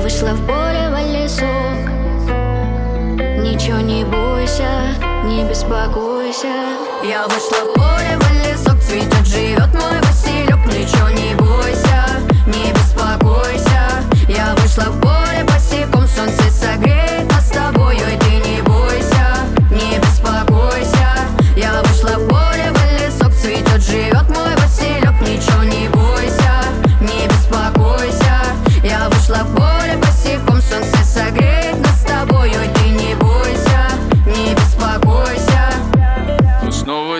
вышла в поле, в лесок. Ничего не бойся, не беспокойся. Я вышла в поле, в лесок, цветет, живет мой Василек. Ничего не бойся, не беспокойся. Я вышла в поле босиком, солнце согреет нас с тобой. Ой, ты не бойся, не беспокойся. Я вышла в поле, в лесок, цветет, живет мой Василек. Ничего не бойся, не беспокойся. Я вышла в поле босиком, солнце согреет нас с тобой. Ой, ты не бойся, не беспокойся. Мы снова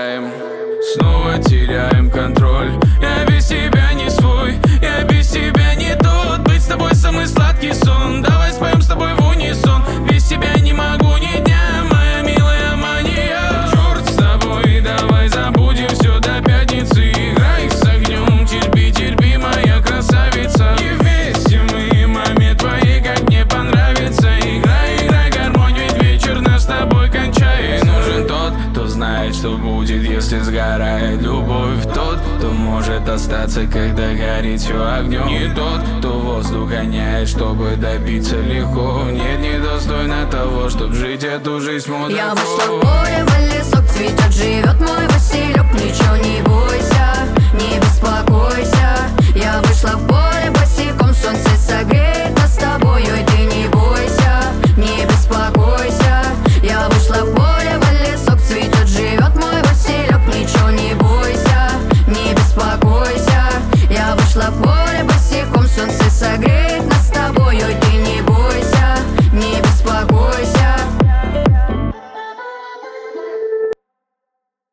теряем контроль. Я без тебя не свой, я без тебя не тот. Быть с тобой самый сладкий сон. Давай споем с тобой в унисон. Без тебя не могу ни дня, моя милая мания. Черт с тобой, давай забудем все до пятницы. Играй с огнем, терпи, терпи, моя красавица. И вместе мы, маме твоей, как мне понравится. Играй, играй гармонь, ведь вечер наш с тобой кончается. Нужен тот, кто знает, что будет, если сгорает любовь. Тот, кто может остаться, когда горит все огнем. Не тот, кто воздух гоняет, чтобы добиться легко. Нет, недостойно того, чтоб жить эту жизнь мудаку. Я вышла в поле, в лесок, цветет, живет